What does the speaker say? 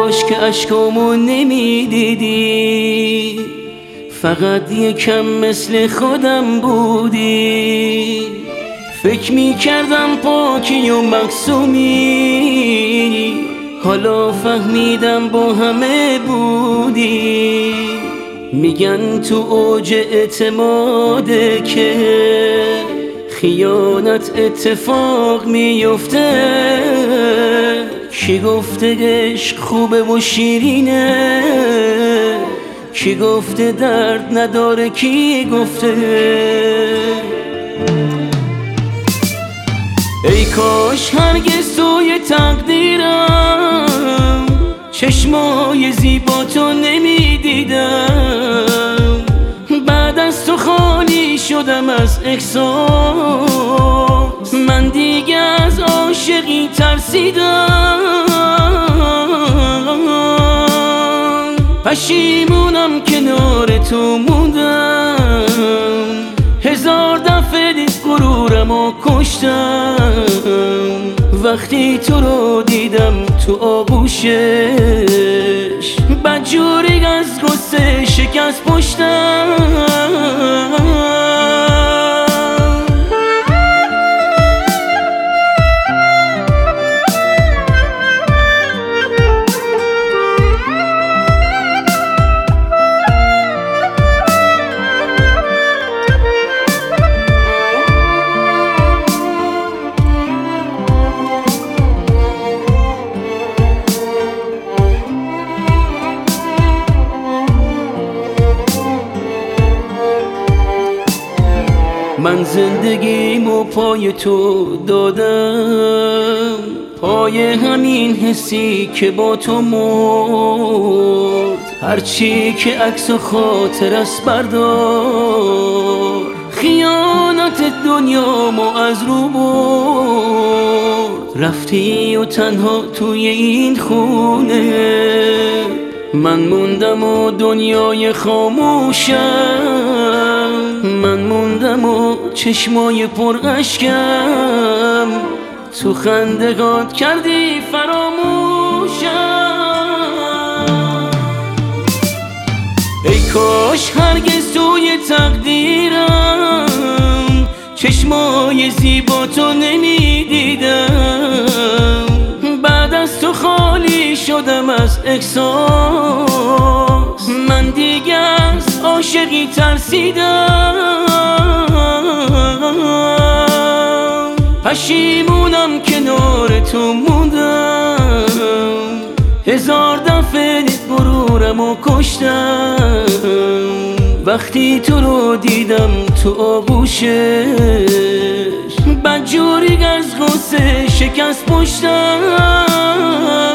کاش که اشکامو نمیدیدی، فقط یکم مثل خودم بودی. فکر میکردم پاکی و معصومی، حالا فهمیدم با همه بودی. میگن تو اوج اعتماده که خیانت اتفاق میفته. کی گفته عشق خوبه و شیرینه؟ کی گفته درد نداره؟ کی گفته؟ ای کاش هرگز توی تقدیرم چشمای زیبا تو نمیدیدم. بعد از تو خالی شدم از احساس، من دیگه از عاشقی ترسیدم. پشیمونم کنار تو موندم، هزار دفعه غرورمو کشتم. وقتی تو رو دیدم تو آغوشش، بدجوری از غصه شکست پشتم. من زندگیمو پای تو دادم، پای همین حسی که با تو مرد. هرچی که عکس و خاطر است بردار، خیانت دنیامو از رو برد. رفتی و تنها توی این خونه من موندم و دنیای خاموشم. من موندم و چشمای پر اشکم، تو خندگات کردی فراموشم. ای کاش هرگز توی تقدیرم چشمای زیبا تو نمیدیدم. بعد از تو خالی شدم از احساس، من دیگه از عاشقی ترسیدم. پشیمونم کنار تو موندم، هزار دفعه غرورمو کشتم. وقتی تو رو دیدم تو آغوشش، بدجوری از غصه شکست پشتم.